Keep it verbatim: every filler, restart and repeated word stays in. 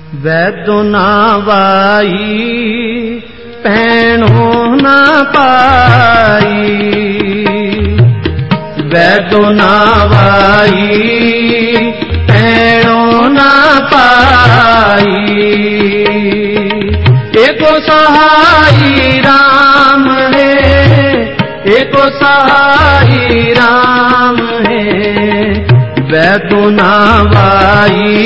वैद्यो नावाई पैणो ना पाई, वैद्यो नावाई पैणो ना पाई। एको सहाई राम है, एको सहाई राम है, वैद्यो नावाई